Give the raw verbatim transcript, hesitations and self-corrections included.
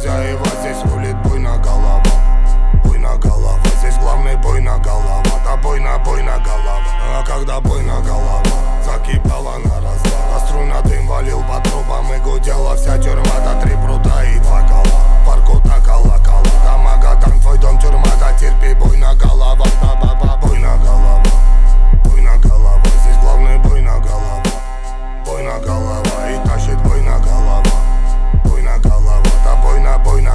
хозяева, здесь рулит буйна голова. Буйна голова, здесь главный буйна голова. Да буйна, буйна голова. А когда буйна голова закипала на